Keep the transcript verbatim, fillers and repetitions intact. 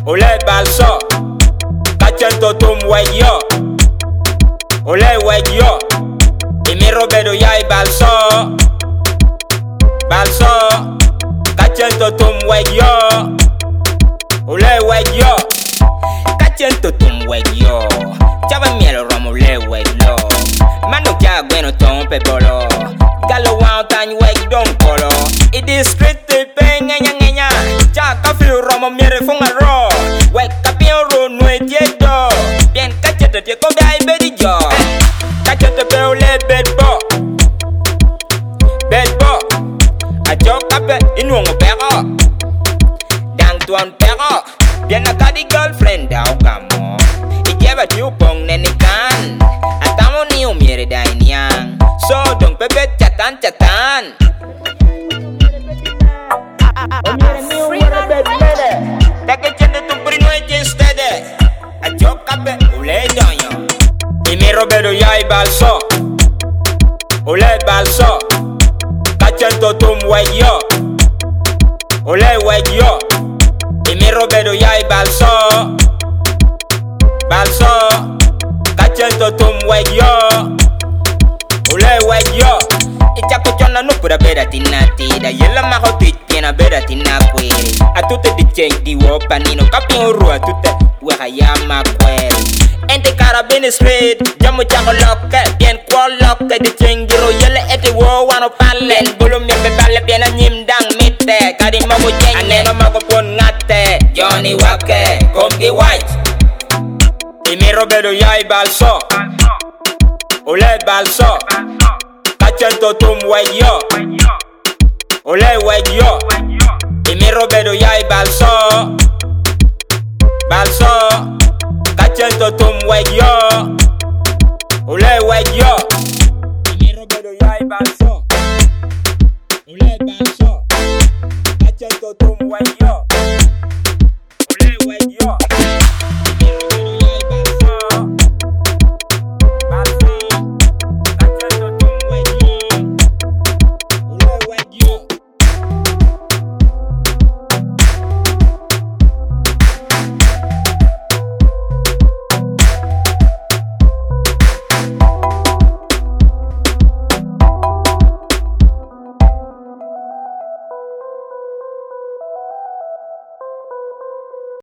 Ole balso, cachento tum weyo. Ole weyo, y mi robedo ya y balso. Balso, cachento tum weyo. Ole weyo, cachento tum weyo. Chava mielo romo le weyo. Mano ya bueno ton pebolo. Galo wow tan weg don polo. It is street te pe ngenya ngenya. Cha ka feel romo miere fun aro. Weg ka pio ro no etiedo. Bien cachete te ko bai bedi jo. Cachete pe ole bed bo. Bed bo. A jo ka pe inu ngo pego. Dang tuan pego. Bien na ka di girlfriend da kamo. I jeba tu pong nene kan. Atamo ni o miere dai niang. So dong pepe chatan chatan. O miere ni o miere bed bede. Take chende tu prino e stede. A joka be ule donyo. I mi robedo ya i balso. Ule balso. Cachento tum weyo. Ule weyo. I mi robedo ya i balso. Balso. Cachento tum weyo. Ule weyo. Icha kuchona no pura beda tinati. Da yela maho tweet piena beda tinakwiri. A tutte di change di wopanino. Kapio rua tutte wahayama kweri. Ente carabini street. Jamu chango loke. Bien kwa loke. Di change di ro yele ete wo wano pale. Bulu miembe pale piena nyimdang mite. Kadi mogo change. Anema mogo pon ngate. Johnny wake. Kombi white. Imi robedo ya i balso. Ole balso. Cachento tum weyo. Ole weyo. Y mi robedo ya y balso. Balso. Cachento tum weyo. Ole weyo.